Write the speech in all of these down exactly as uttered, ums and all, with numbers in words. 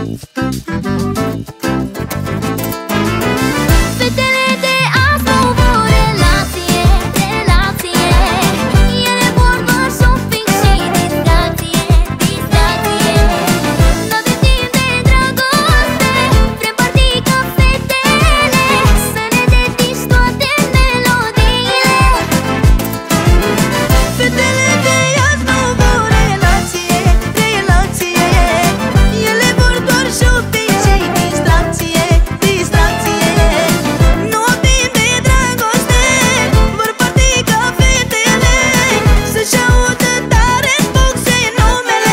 Fetele de azi nu vor relație, relație. Ele vor doar shopping și distracție, distracție. N-avem timp de dragoste, vrem partii ca fetele, să ne dedici toate melodiile. Fetele de azi nu vor relație, relație. Ele vor doar shopping și distracție, distracție. Nu avem de dragoste, vor parti ca fetele, să-și audă tare în boxe numele.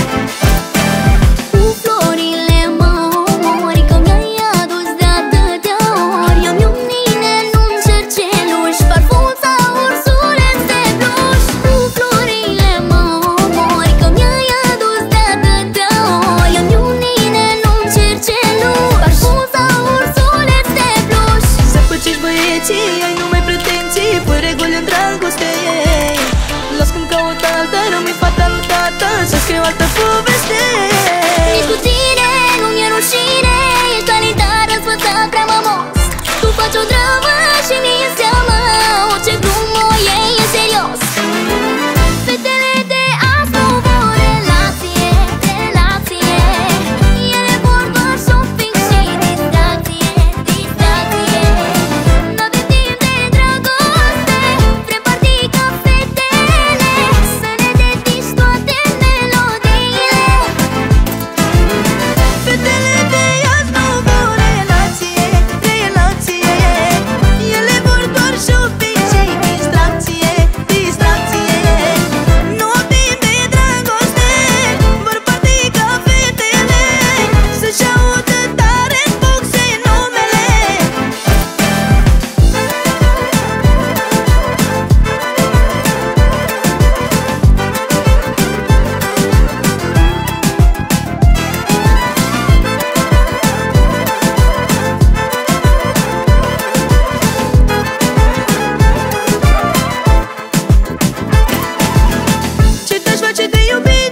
Cu florile mă omori, că mi-ai adus de atâtea ori. Am eu mine nu-mi cer celuși, parfum sau ursuleț de pluș. Cu florile mă omori, că mi-ai adus de atâtea ori. Am eu mine nu-mi cer celuși, parfum sau ursuleț de pluș. Să păcești băieții, ai numai pretenții, fă reguli în dragoste. Las când caut alta, rămâi fata lui tata, să scriu altă poveste. Nici cu tine nu mi-e rușine, ești alitar răsfățat prea mămos. Tu faci o dramă și mi-e seama, orice glumă e, e serios. Fetele de azi nu vor relație, relație. Ele vor doar shopping și distracție, distracție. N-avem timp de dragoste, vrem partii ca fetele, să ne dedici toate melodiile. Fetele de azi nu vor relație, relație. Ele vor doar shopping și distracție, distracție. Nu avem de dragoste, vor parti ca fetele, să-și audă tare în boxe numele. Ce te-aș face de iubire?